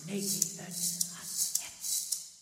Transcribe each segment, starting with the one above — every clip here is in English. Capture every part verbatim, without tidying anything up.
negen as het.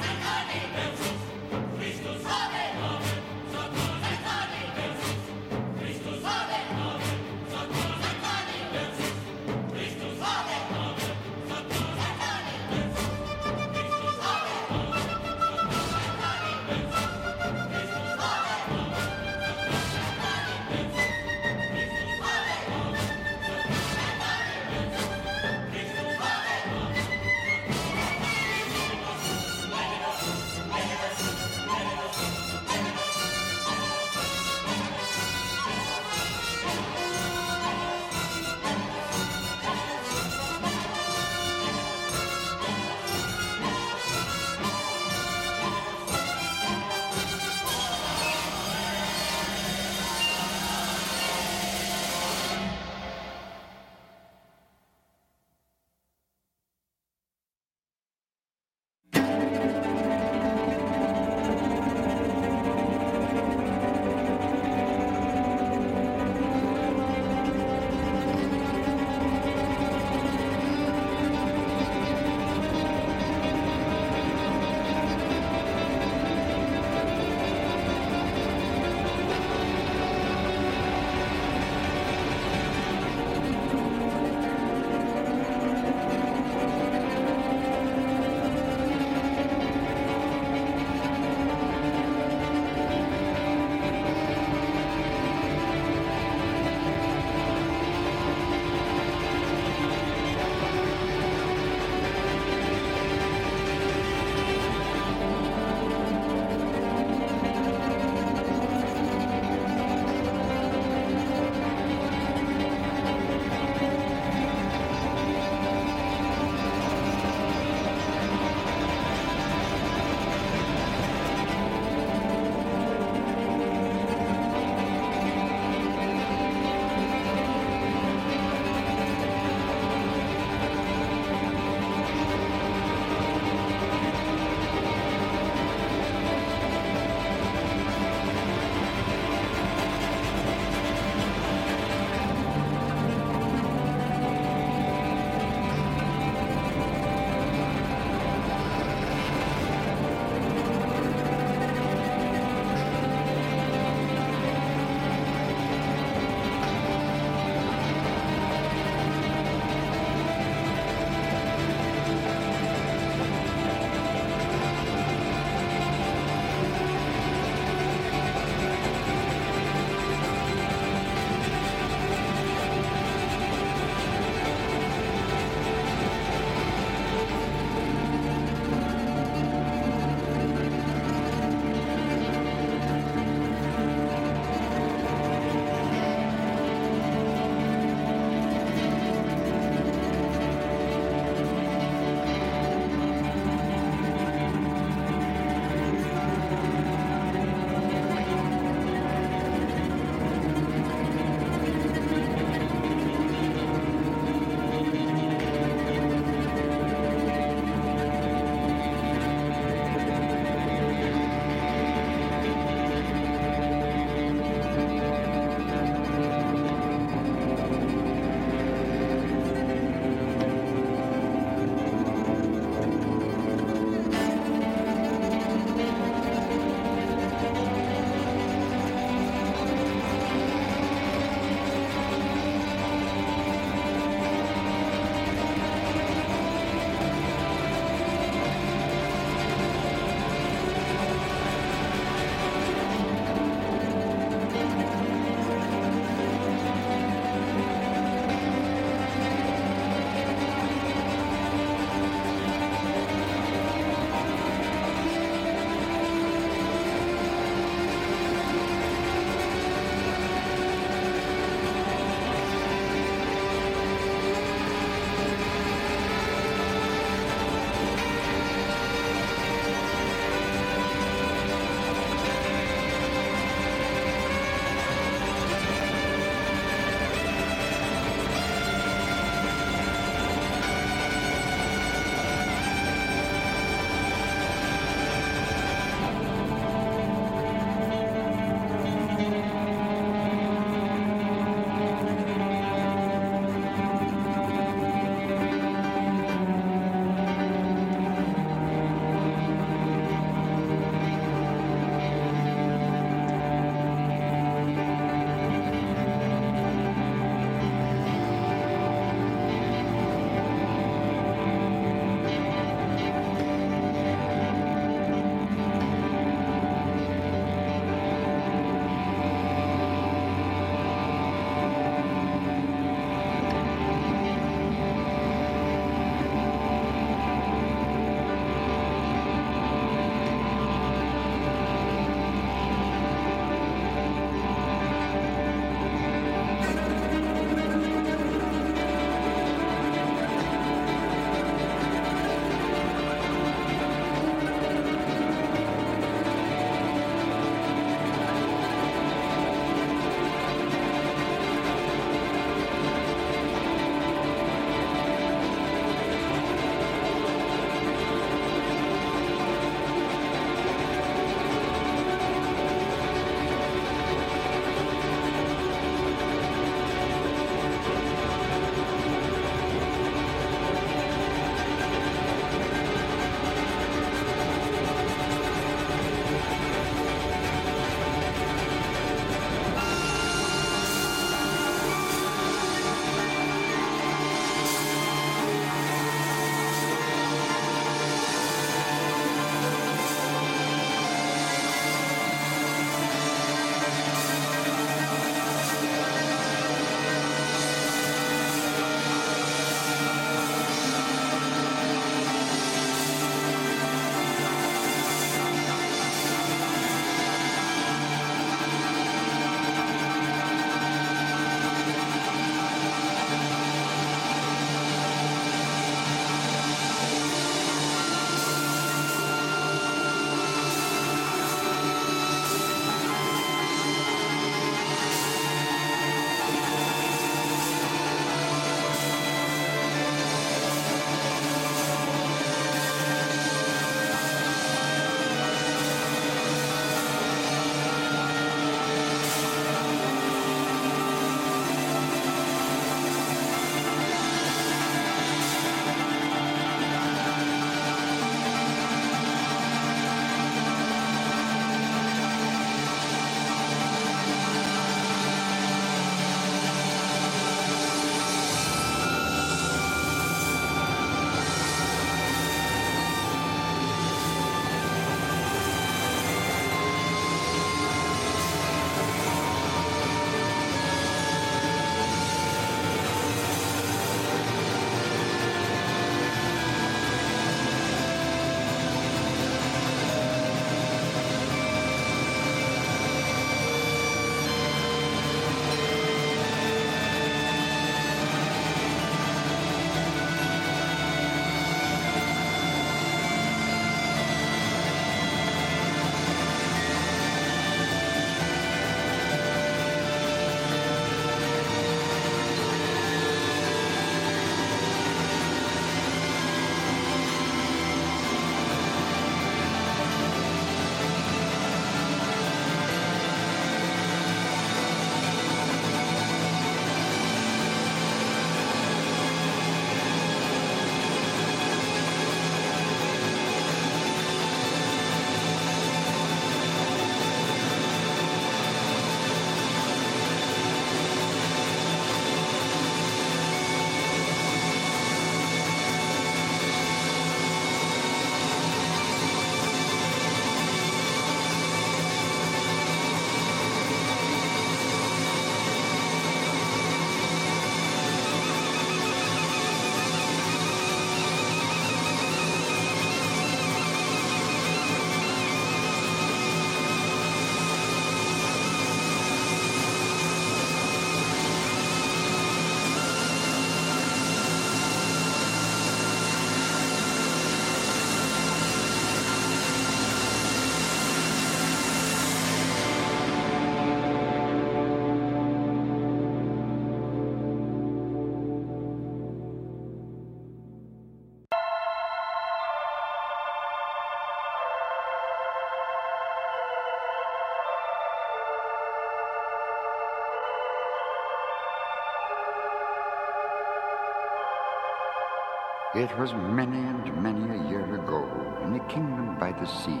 It was many and many a year ago, in a kingdom by the sea,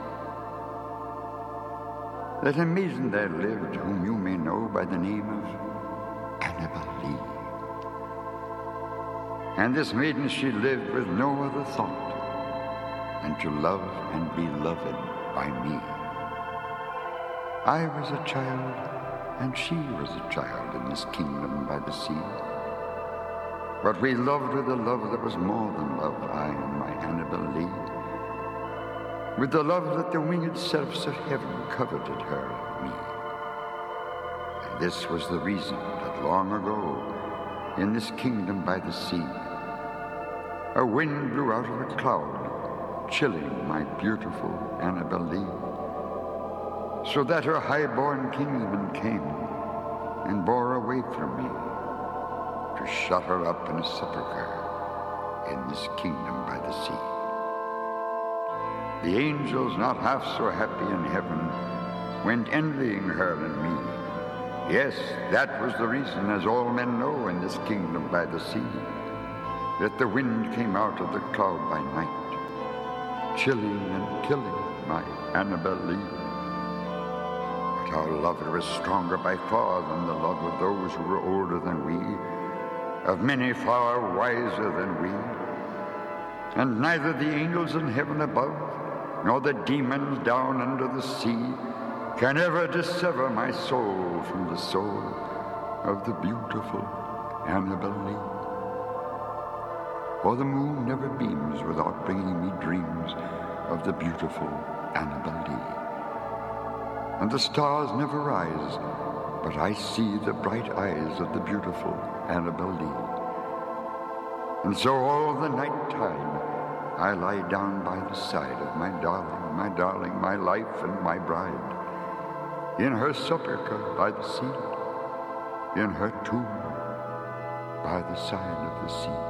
that a maiden there lived whom you may know by the name of Annabel Lee. And this maiden, she lived with no other thought than to love and be loved by me. I was a child, and she was a child in this kingdom by the sea. But we loved with a love that was more than love, I and my Annabel Lee, with the love that the winged selves of heaven coveted her and me. And this was the reason that long ago, in this kingdom by the sea, a wind blew out of a cloud, chilling my beautiful Annabel Lee, so that her high-born kinsman came and bore away from me, to shut her up in a sepulchre in this kingdom by the sea. The angels, not half so happy in heaven, went envying her and me. Yes, that was the reason, as all men know in this kingdom by the sea, that the wind came out of the cloud by night, chilling and killing my Annabel Lee. But our love was stronger by far than the love of those who were older than we, of many far wiser than we. And neither the angels in heaven above, nor the demons down under the sea, can ever dissever my soul from the soul of the beautiful Annabel Lee. For the moon never beams without bringing me dreams of the beautiful Annabel Lee. And the stars never rise, but I see the bright eyes of the beautiful Annabel Lee. And so all the night time I lie down by the side of my darling, my darling, my life and my bride, in her sepulchre by the sea, in her tomb by the side of the sea.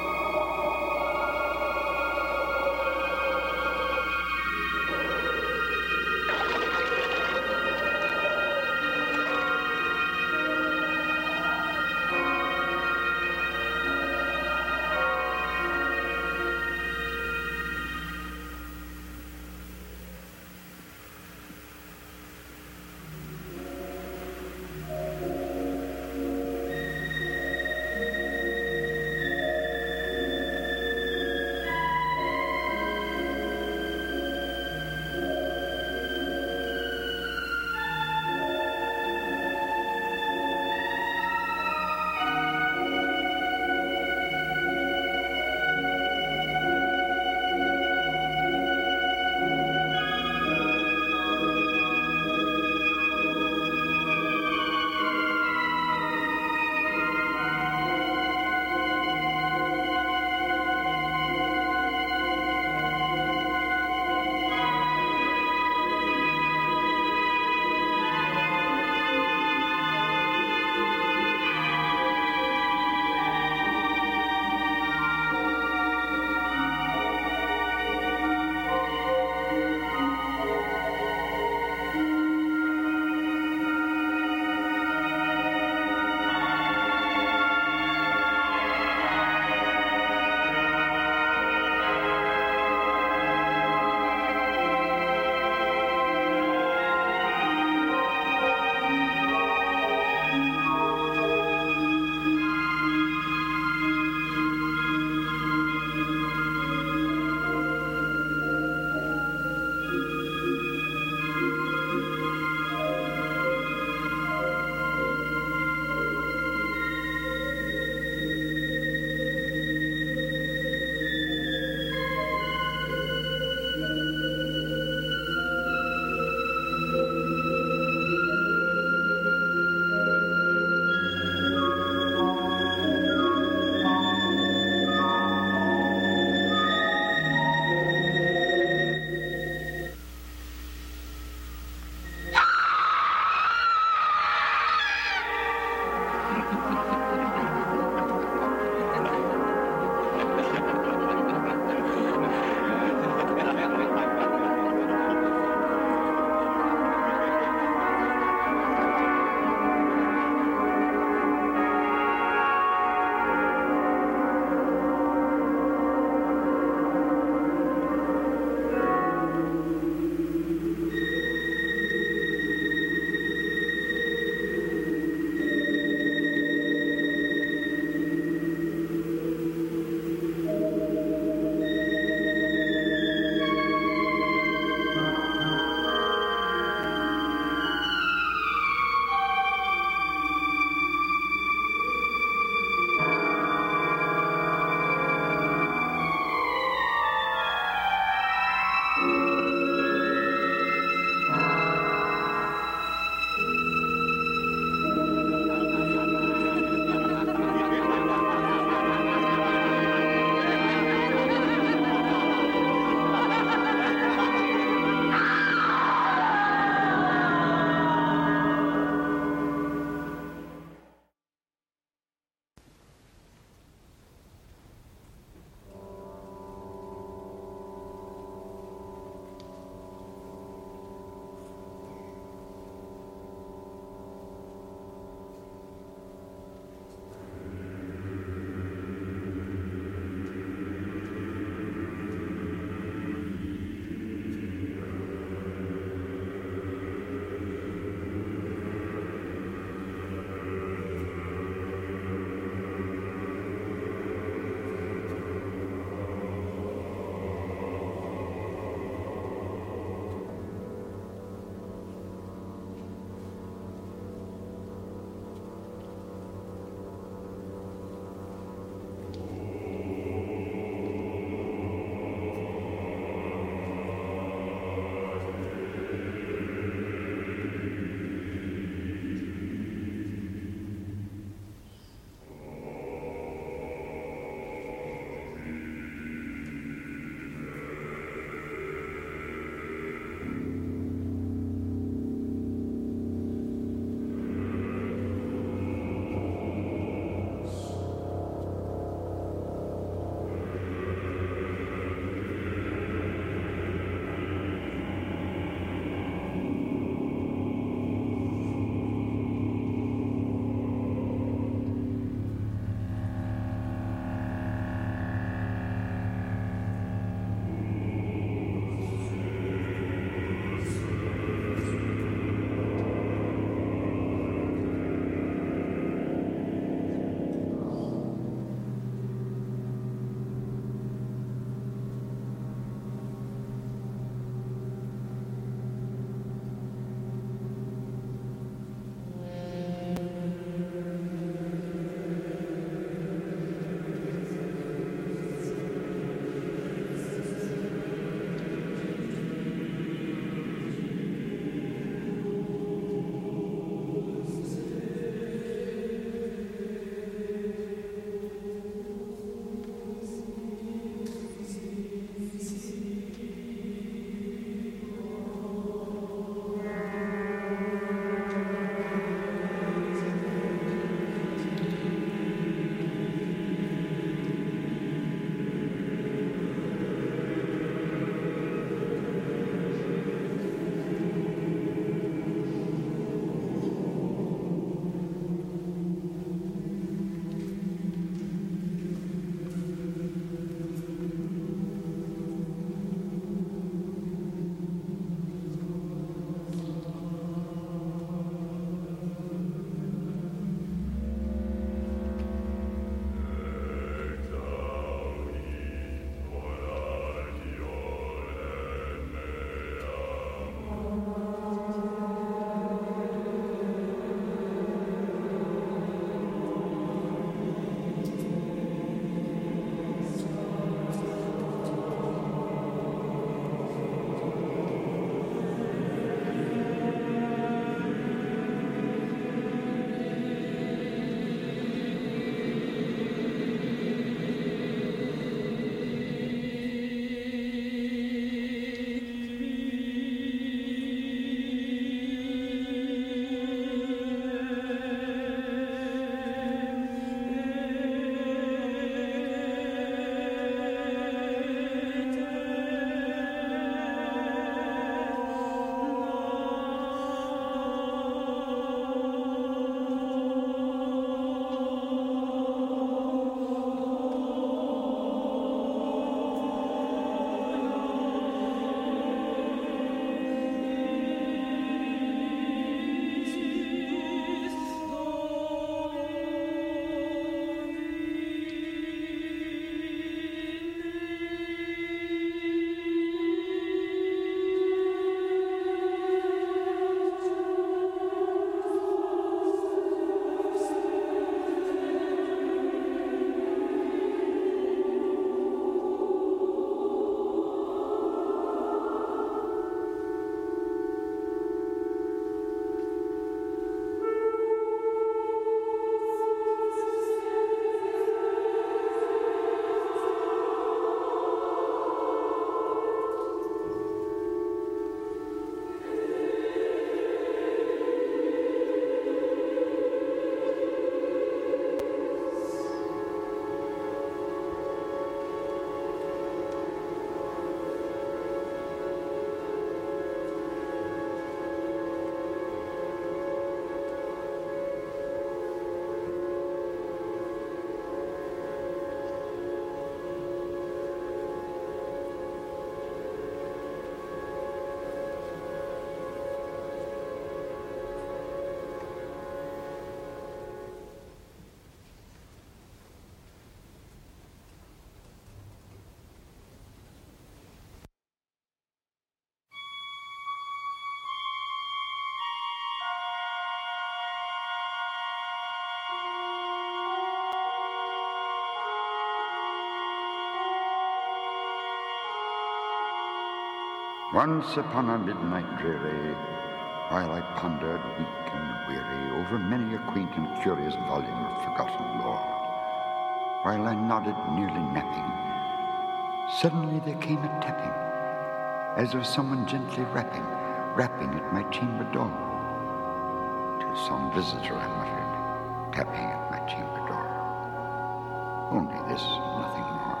Once upon a midnight dreary, while I pondered weak and weary over many a quaint and curious volume of forgotten lore, while I nodded nearly napping, suddenly there came a tapping, as of someone gently rapping, rapping at my chamber door. "'Tis some visitor," I muttered, tapping at my chamber door. Only this, nothing more.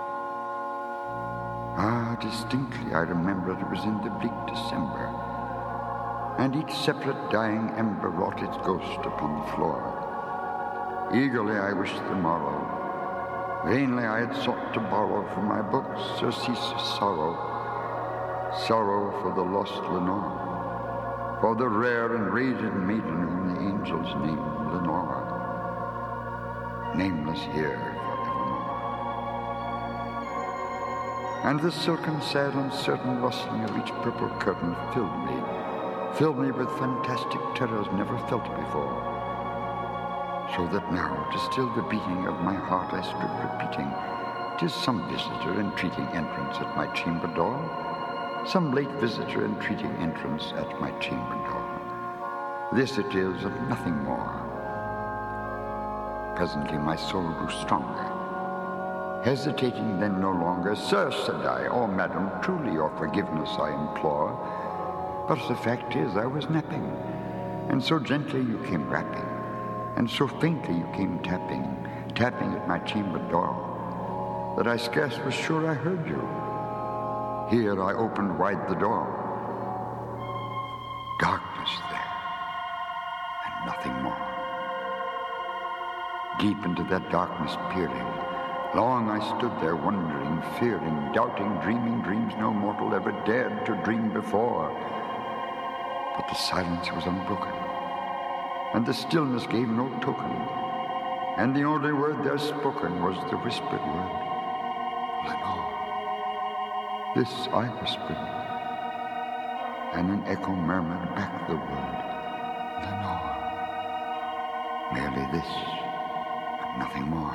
Ah, distinctly I remember it was in the bleak December, and each separate dying ember wrought its ghost upon the floor. Eagerly I wished the morrow. Vainly I had sought to borrow from my books surcease of sorrow, sorrow for the lost Lenore, for the rare and radiant maiden whom the angels named Lenore, nameless here forevermore. And the silken, sad, uncertain rustling of each purple curtain filled me, filled me with fantastic terrors never felt before, so that now, to still the beating of my heart, I stood repeating, "'Tis some visitor entreating entrance at my chamber door, some late visitor entreating entrance at my chamber door. This it is, and nothing more." Presently my soul grew stronger. Hesitating then no longer, "Sir," said I, "or madam, truly your forgiveness I implore. But the fact is I was napping, and so gently you came rapping, and so faintly you came tapping, tapping at my chamber door, that I scarce was sure I heard you. Here I opened wide the door. Darkness there, and nothing more. Deep into that darkness peering, long I stood there wondering, fearing, doubting, dreaming dreams no mortal ever dared to dream before. But the silence was unbroken, and the stillness gave no token, and the only word there spoken was the whispered word, "Lenore." This I whispered, and an echo murmured back the word, "Lenore." Merely this, and nothing more.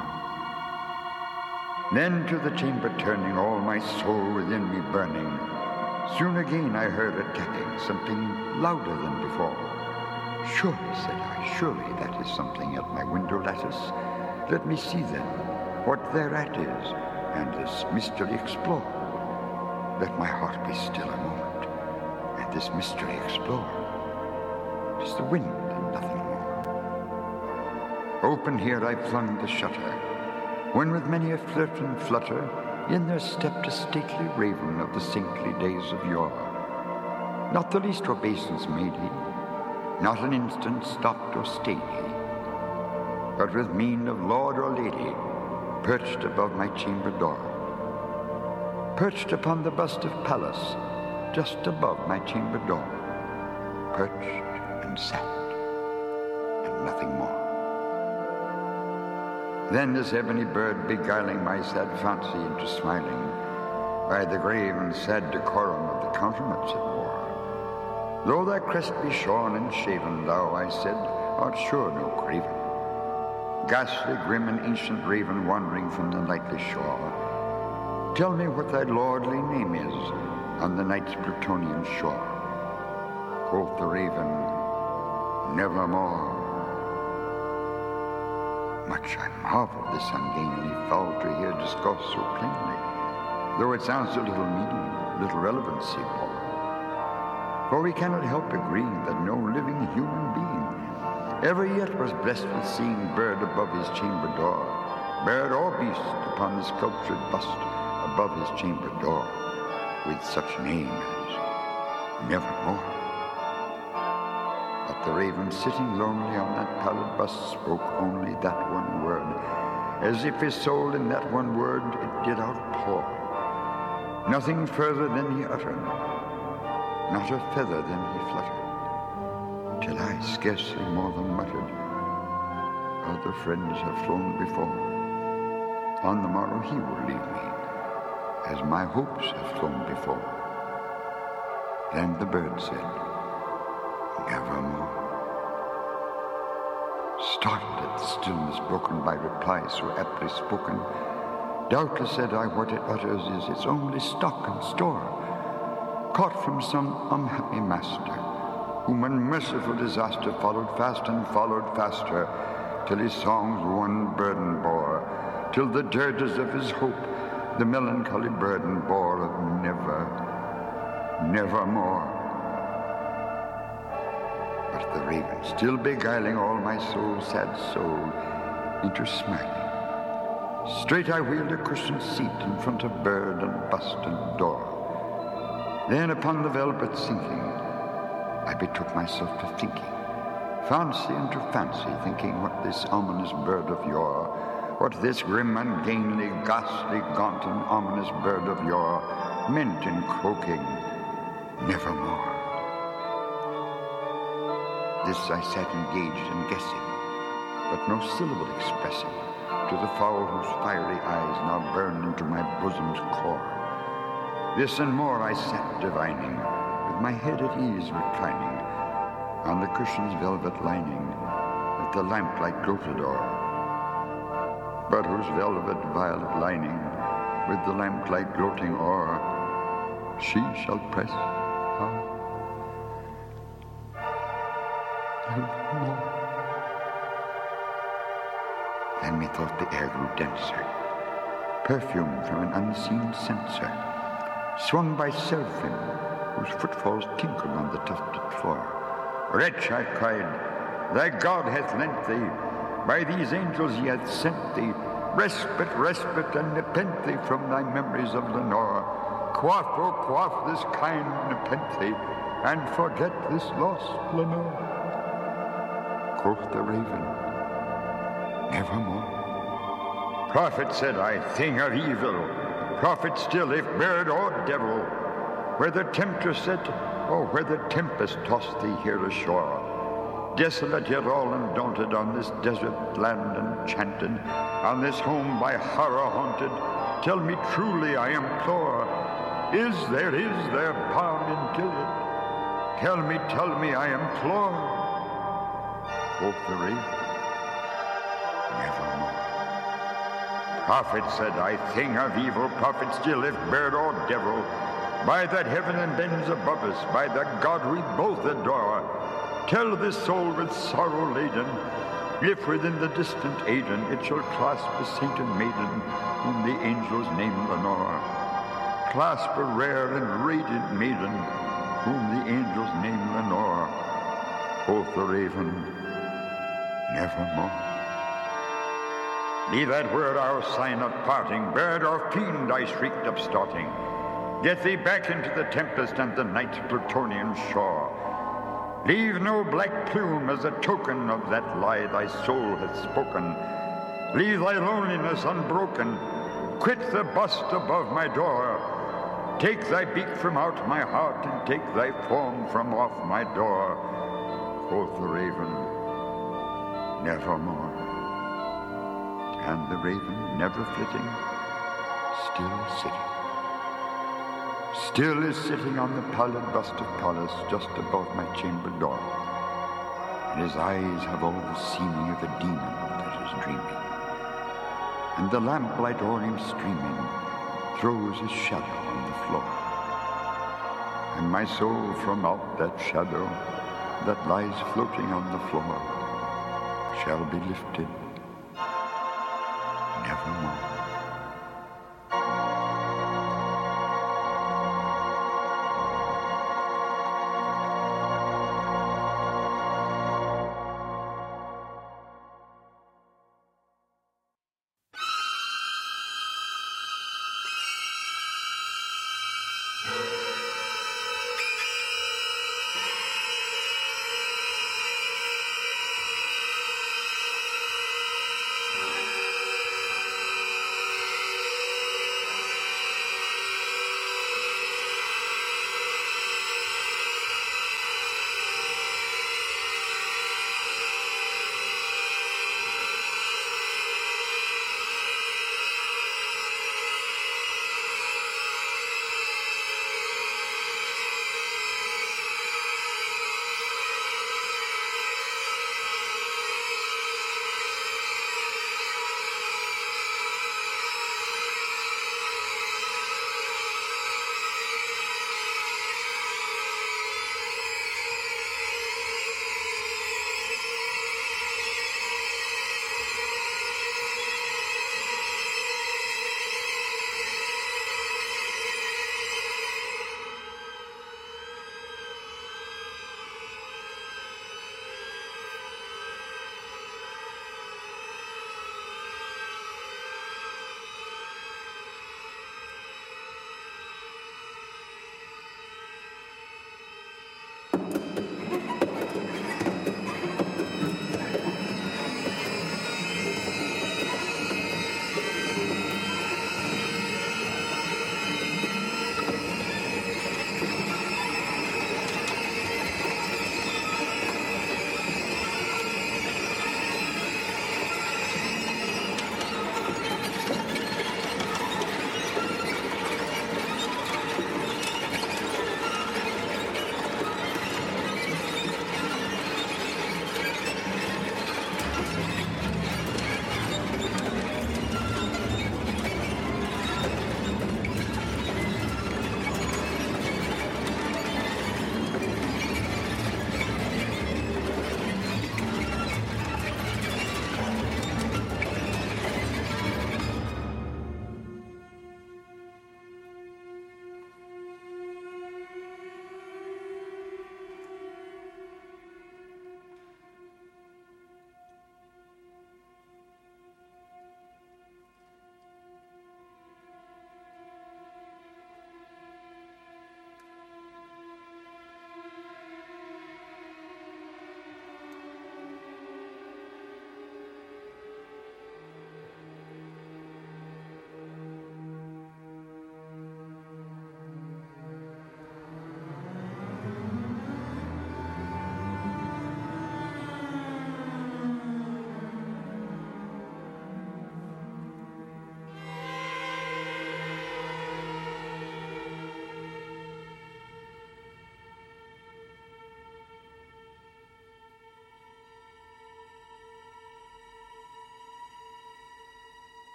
Then to the chamber turning, all my soul within me burning, soon again I heard a tapping, something louder than before. "Surely," said I, "surely that is something at my window lattice. Let me see then what thereat is, and this mystery explore. Let my heart be still a moment, and this mystery explore. 'Tis the wind and nothing more." Open here I flung the shutter, when with many a flirt and flutter in there stepped a stately raven of the saintly days of yore. Not the least obeisance made he, not an instant stopped or stayed he, but with mien of lord or lady perched above my chamber door, perched upon the bust of Pallas just above my chamber door, perched and sat, and nothing more. Then this ebony bird, beguiling my sad fancy into smiling, by the grave and sad decorum of the countenance it wore, "Though thy crest be shorn and shaven, thou," I said, "art sure no craven. Ghastly, grim, and ancient raven wandering from the nightly shore, tell me what thy lordly name is on the night's Plutonian shore." Quoth the raven, "Nevermore." Much I marvel this ungainly fowl to hear discourse so plainly, though its answer little meaning, little relevancy bore. For we cannot help agreeing that no living human being ever yet was blessed with seeing bird above his chamber door, bird or beast upon the sculptured bust above his chamber door, with such name as Nevermore. But the raven sitting lonely on that pallid bust spoke only that one word, as if his soul in that one word it did outpour. Nothing further than he uttered, not a feather than he fluttered, till I scarcely more than muttered, "Other friends have flown before. On the morrow he will leave me, as my hopes have flown before." Then the bird said, "Nevermore." Startled at the stillness broken by reply so aptly spoken, doubtless, said I, what it utters is its only stock and store. caught from some unhappy master, whom unmerciful disaster followed fast and followed faster, till his songs one burden bore, till the dirges of his hope the melancholy burden bore of never, nevermore. But the raven, still beguiling all my soul, sad soul, into smiling, straight I wheeled a cushioned seat in front of bird and bust and door. Then upon the velvet sinking, I betook myself to thinking, fancy into fancy, thinking what this ominous bird of yore, what this grim, ungainly, ghastly, gaunt, and ominous bird of yore meant in croaking, nevermore. This I sat engaged in guessing, but no syllable expressing to the fowl whose fiery eyes now burned into my bosom's core. This and more I sat divining, with my head at ease reclining on the cushion's velvet lining, that the lamplight gloated o'er, but whose velvet violet lining, with the lamplight gloating o'er, she shall press on evermore. Then methought the air grew denser, perfumed from an unseen censer, swung by seraphim, whose footfalls tinkled on the tufted floor. Wretch, I cried, thy God hath lent thee, by these angels he hath sent thee, respite, respite, and nepenthe from thy memories of Lenore. Quaff, oh, quaff this kind nepenthe, and forget this lost Lenore. Quoth the raven, nevermore. Prophet, said I, thing of evil, prophet still, if bird or devil, where the tempter said, or where the tempest tossed thee here ashore, desolate yet all undaunted, on this desert land enchanted, on this home by horror haunted, tell me truly, I implore, is there, is there balm in Gilead? Tell me, tell me, I implore. Quoth the raven, nevermore. Prophet, said I, thing of evil, prophet still, if bird or devil, by that heaven and bends above us, by that God we both adore, tell this soul with sorrow laden, if within the distant Aidenn it shall clasp a saint and maiden, whom the angels name Lenore. Clasp a rare and radiant maiden, whom the angels name Lenore. Quoth the raven, nevermore. Be that word our sign of parting, bird or fiend, I shrieked upstarting. Get thee back into the tempest and the night's Plutonian shore. Leave no black plume as a token of that lie thy soul hath spoken. Leave thy loneliness unbroken. Quit the bust above my door. Take thy beak from out my heart, and take thy form from off my door. Quoth the raven, nevermore. And the raven, never flitting, still sitting. Still is sitting on the pallid bust of Pallas just above my chamber door, and his eyes have all the seeming of a demon that is dreaming, and the lamplight o'er him streaming throws his shadow on the floor, and my soul from out that shadow that lies floating on the floor shall be lifted nevermore.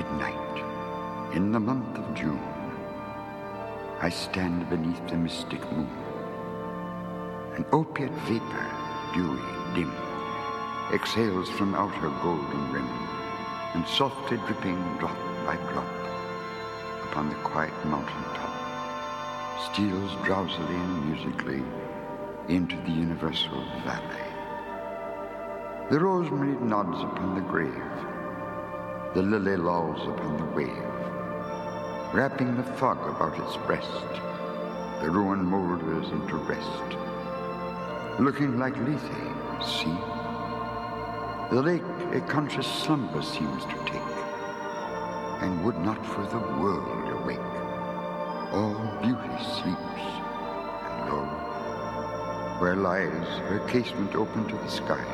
midnight, in the month of June, I stand beneath the mystic moon. An opiate vapor, dewy, dim, exhales from out her golden rim, and softly dripping drop by drop upon the quiet mountain top, steals drowsily and musically into the universal valley. The rosemary nods upon the grave, the lily lolls upon the wave, wrapping the fog about its breast. The ruin moulders into rest, looking like Lethe, see? The lake a conscious slumber seems to take, and would not for the world awake. All beauty sleeps, and lo, where lies her casement open to the skies,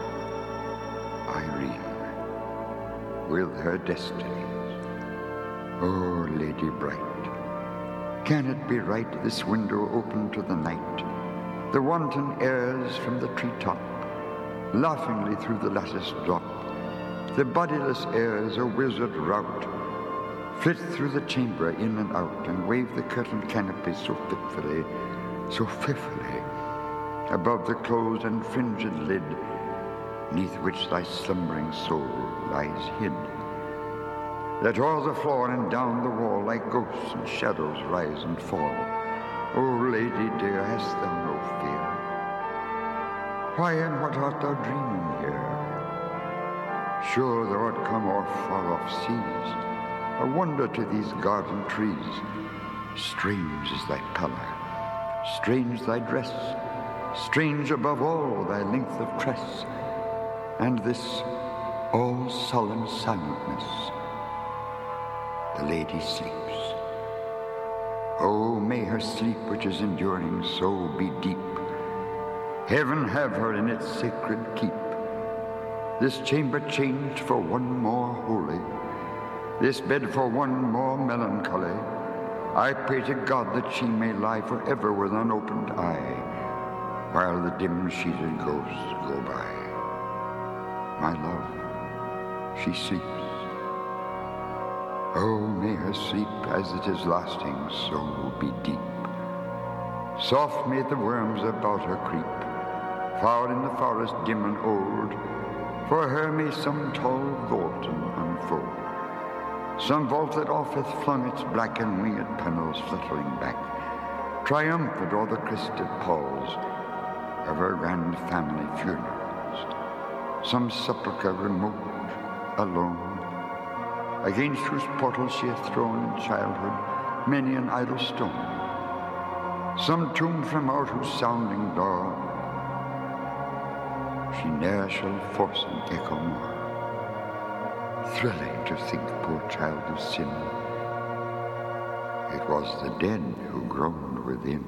Irene, with her destinies. Oh, lady bright, can it be right, this window open to the night, the wanton airs from the treetop, laughingly through the lattice drop, the bodiless airs a wizard rout, flit through the chamber in and out, and wave the curtain canopy so fitfully, so fearfully, above the closed and fringed lid, neath which thy slumbering soul lies hid, that o'er the floor and down the wall like ghosts and shadows rise and fall. O lady dear, hast thou no fear? Why and what art thou dreaming here? Sure thou art come o'er far-off seas, a wonder to these garden trees. Strange is thy pallor, strange thy dress, strange above all thy length of tress, and this all solemn silentness. The lady sleeps. Oh, may her sleep which is enduring so be deep. Heaven have her in its sacred keep. This chamber changed for one more holy, this bed for one more melancholy. I pray to God that she may lie forever with unopened eye, while the dim-sheeted ghosts go by. My love, she sleeps. Oh, may her sleep, as it is lasting, so be deep. Soft may the worms about her creep, far in the forest dim and old. For her may some tall vaulting unfold, some vault that oft hath flung its black and winged panels fluttering back, triumphant o'er the crested palls of her grand family funerals. Some sepulchre remote, alone, against whose portal she hath thrown in childhood many an idle stone. Some tomb from out whose sounding door she ne'er shall force an echo more. Thrilling to think, poor child of sin, it was the dead who groaned within.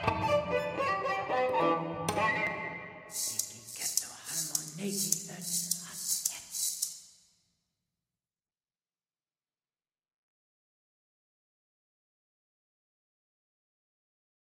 Get the harmony that